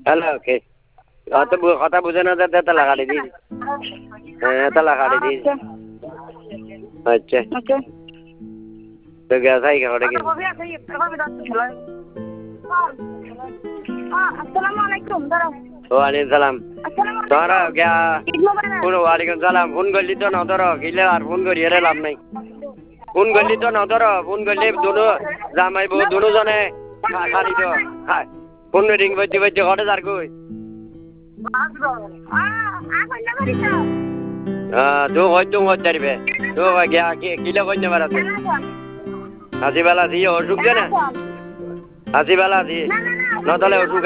hello okay অত কথা বুঝে না যাতে তালা কাটি দিস হ্যাঁ তালা কাটি দিস আচ্ছা ওকে তো গ্যাস আই খাওয়া কি আসসালামু আলাইকুম দাঁড়াও ওয়ালাইকুম সালাম আসসালামু তোরা গিয়া ঈদ মোবারক ফোন ওয়ালাইকুম সালাম ফোন করলি তো না ধরো গিলে আর ফোন করি এর লাভ নাই ফোন করলি তো না ধরো ফোন করলি দুনো জামাই বউ দুনো জনে খালি তো ফোন রিং বজে বজে ঘটে যার কই তুই হয়তো হতে পারবে তো গিয়া কিলে কইতে পারছ হাসি বেলা দিয়ে অসুখ দে না হাসি বেলা দিয়ে না তাহলে অসুখ